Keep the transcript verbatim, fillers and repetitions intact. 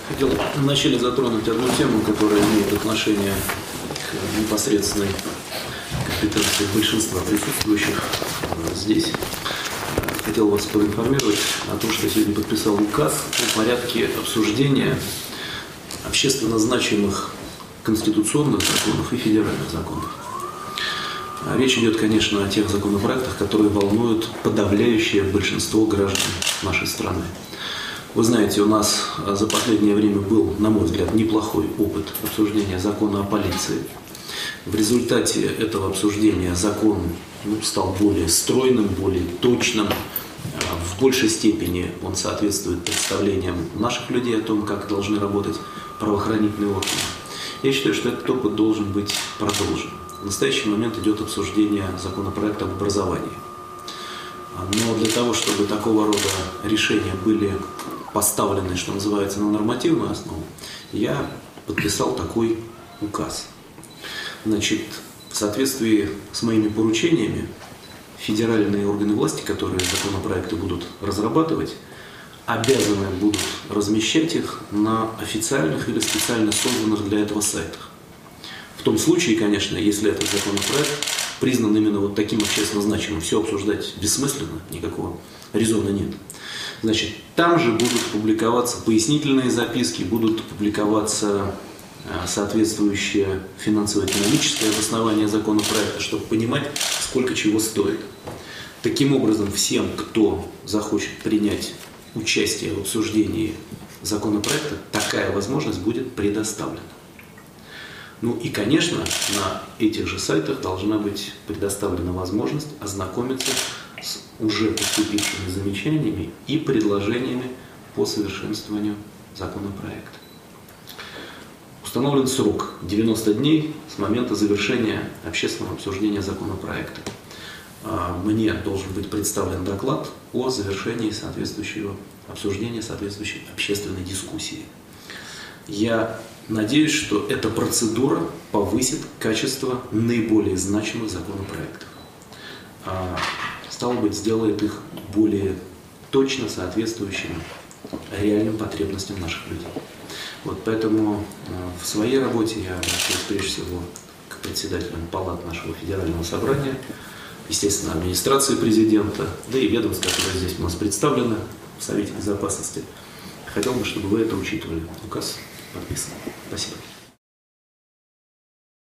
Хотел вначале затронуть одну тему, которая имеет отношение к непосредственной компетенции большинства присутствующих здесь. Хотел вас проинформировать о том, что я сегодня подписал указ о порядке обсуждения общественно значимых конституционных законов и федеральных законов. Речь идет, конечно, о тех законопроектах, которые волнуют подавляющее большинство граждан нашей страны. Вы знаете, у нас за последнее время был, на мой взгляд, неплохой опыт обсуждения закона о полиции. В результате этого обсуждения закон ну, стал более стройным, более точным. В большей степени он соответствует представлениям наших людей о том, как должны работать правоохранительные органы. Я считаю, что этот опыт должен быть продолжен. В настоящий момент идет обсуждение законопроекта об образовании. Но для того, чтобы такого рода решения были поставлены, что называется, на нормативную основу, я подписал такой указ. Значит, в соответствии с моими поручениями, федеральные органы власти, которые законопроекты будут разрабатывать, обязаны будут размещать их на официальных или специально созданных для этого сайтах. В том случае, конечно, если этот законопроект признан именно вот таким общественно значимым, все обсуждать бессмысленно, никакого резона нет. Значит, там же будут публиковаться пояснительные записки, будут публиковаться соответствующее финансово-экономическое обоснование законопроекта, чтобы понимать, сколько чего стоит. Таким образом, всем, кто захочет принять участие в обсуждении законопроекта, такая возможность будет предоставлена. Ну и, конечно, на этих же сайтах должна быть предоставлена возможность ознакомиться с уже поступившими замечаниями и предложениями по совершенствованию законопроекта. Установлен срок девяносто дней с момента завершения общественного обсуждения законопроекта. Мне должен быть представлен доклад о завершении соответствующего обсуждения, соответствующей общественной дискуссии. Я надеюсь, что эта процедура повысит качество наиболее значимых законопроектов. Стало быть, сделает их более точно соответствующими реальным потребностям наших людей. Вот поэтому в своей работе я обращаюсь прежде всего к председателям палат нашего федерального собрания, естественно, администрации президента, да и ведомств, которые здесь у нас представлены в Совете Безопасности. Хотел бы, чтобы вы это учитывали. Указ подписан. Спасибо.